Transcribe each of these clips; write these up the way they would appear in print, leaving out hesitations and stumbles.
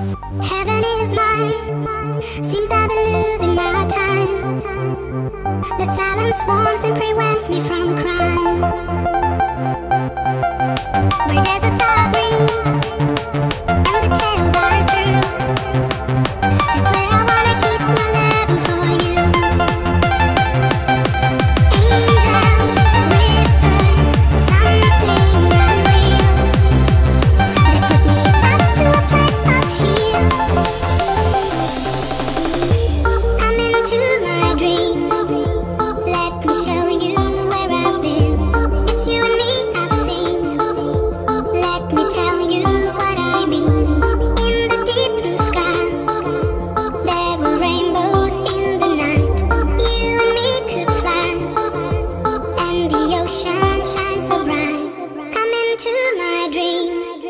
Heaven is mine. Seems I've been losing my time. The silence warms and prevents me from crying. Where deserts are green and the tales are true, that's where I wanna keep my loving for you. Angels whisper something unreal. They put me up to a place up here. Come into my dream. Let me show you where I've been. It's you and me I've seen. Let me tell you what I mean. In the deep blue sky, there were rainbows in the night. You and me could fly, and the ocean shines so bright. Come into my dream.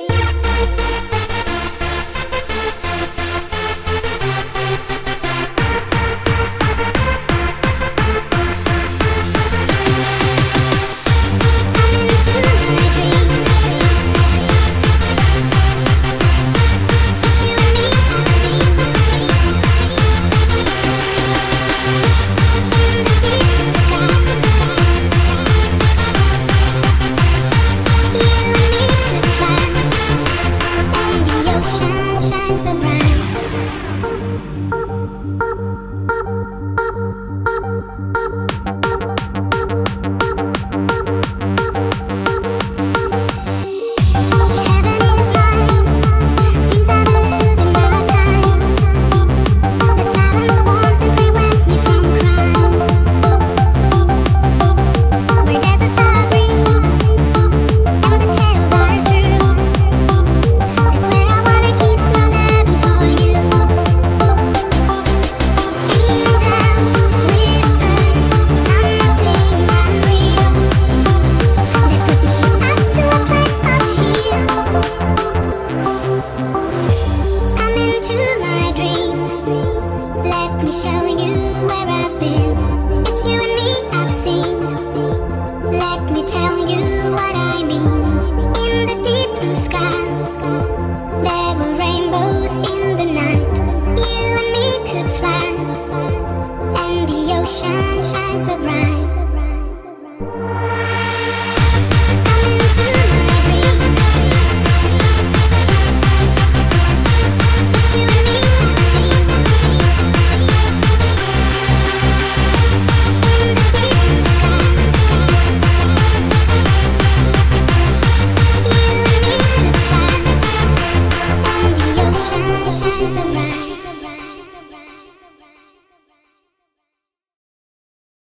Show you where I've been. It's you and me I've seen. Let me tell you what I mean. In the deep blue sky, there were rainbows in the night. You and me could fly, and the ocean shines so bright. Come into my dream. It's you and me I've seen. Shines so bright.